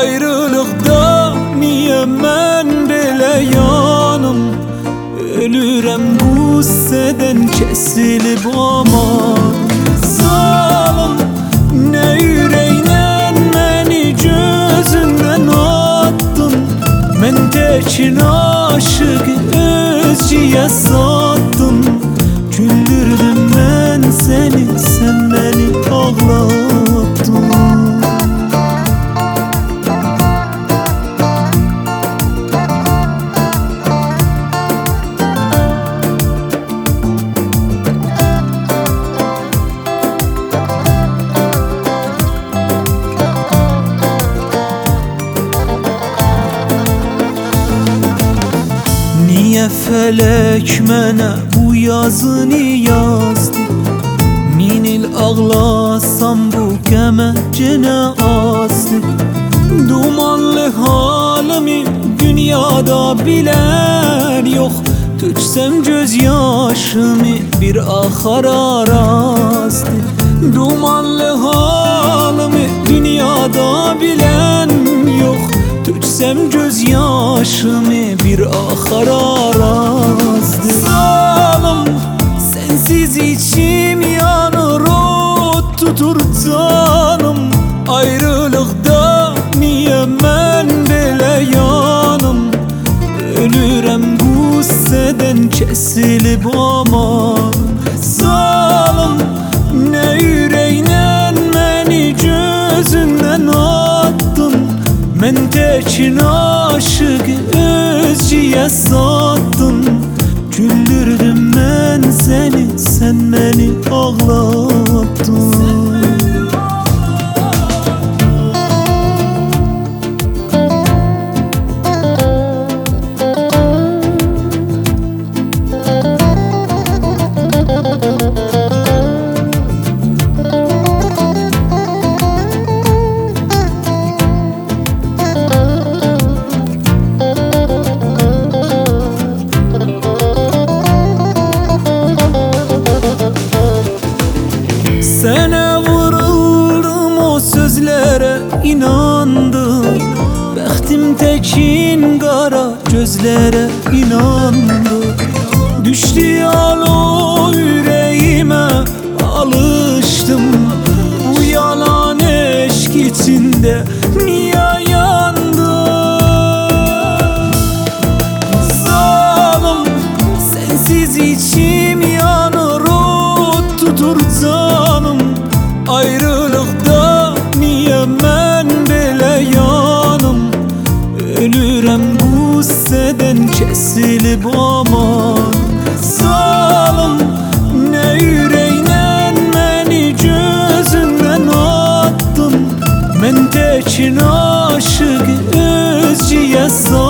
Ayrılıqda niye mən belə yanım? Ölürəm qüssədən kəsilib aman. Zalım, nə ürəklə məni gözündən attın. Mən təkin aşıqı özcüyə sattın. Güldürdüm mən səni, sən məni ağlattın. Niye felek mənə bu yazını yazdı? Min il ağlasam bu qəmə genə azdı. Dumanlı halımı dünyada bilən yox. Töksəm göz yaşımı bir axara rastı. Dumanlı halımı dünyada bilən yox. Töksəm göz yaşımı bir axara rastı. Zalım, sensiz içim yanır, ot tutur canım. Ayrılıqda niye mən belə yanım? Ölürəm qüssədən kəsilib aman. Zalım, nə ürəklə məni gözündən attın. Mən təkin aşıqı özcüyə sattın. Güldürdüm mən səni, sən məni ağlattın. Sənə vuruldum, o sözlərə inandım. Bəxtim təkin qara gözlərə inandı. Düşdü yal o ürəyimə, alışdım. Bu yalan eşq içində niyə yandım? Zalım, sensiz içim yanır, ot tutur canım. Ayrılıqda niye mən belə yanım? Ölürəm qüssədən kəsilib aman. Zalım, nə ürəklə məni gözündən attın. Mən təkin aşıqı özcüyə sattın.